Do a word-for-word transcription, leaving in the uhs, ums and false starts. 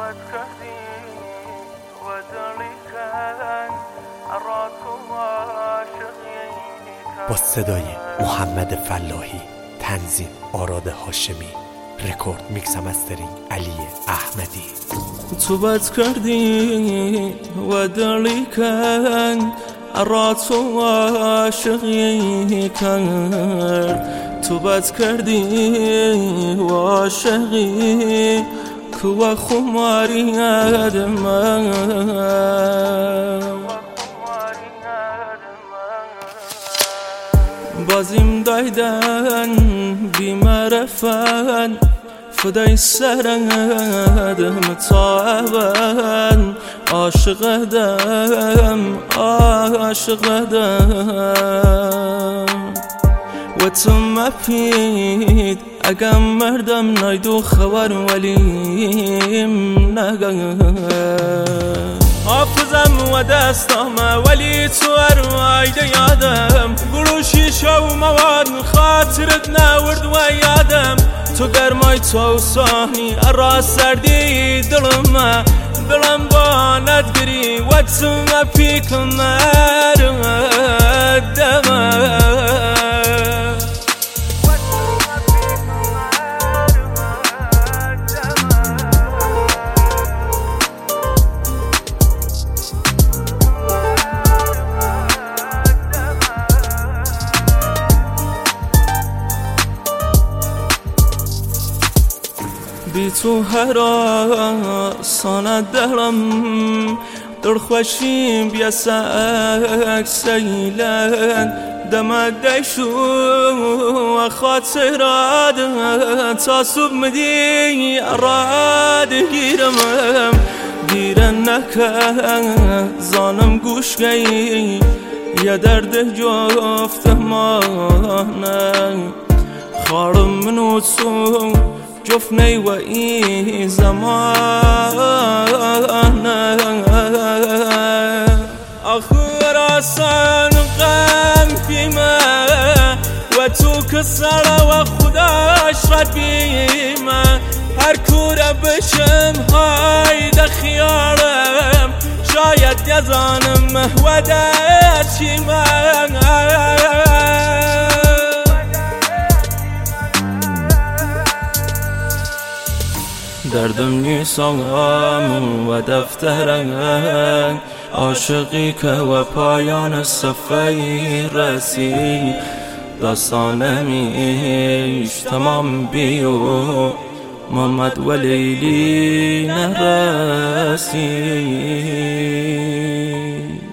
با صدای محمد فلاحی، تنظیم آراد هاشمی، رکورد میکس مسترینگ علی احمدی. تو بد کردی و دلی کن را تو عاشقی کرد، تو بد کردی و عاشقی که و خماری من بازیم دایدن بی معرفن فدای سرم تابن عاشق دم عاشق دم و تو مپید اگم مردم نایدو خبر ولیم نگم حافظم و دستم ولی تو ارواید یادم گروشی شو مواد خاطرت نورد و یادم تو گرمای تو سانی را سردی دلم دلم با ندگری و تو مپیکم دمم بی تو هر آسانه دلم در خوشیم بیا ساک سیلن دم دیشو و خاطرات تا صبح مدی اراد گیرم گیرن نکن زانم گوش گی یا درد جفت مانه خارم منو تو جفني وإي زمان آخر آسان غم فيما وتكسر وخداش ربيما هر كورة بشم هايدا خيارم شايد يزانم ودات شيما دردم نیسان و دفترم عاشقی که و پایان صفحه رسی داستانمیش تمام بیو محمد و لیلی نرسی.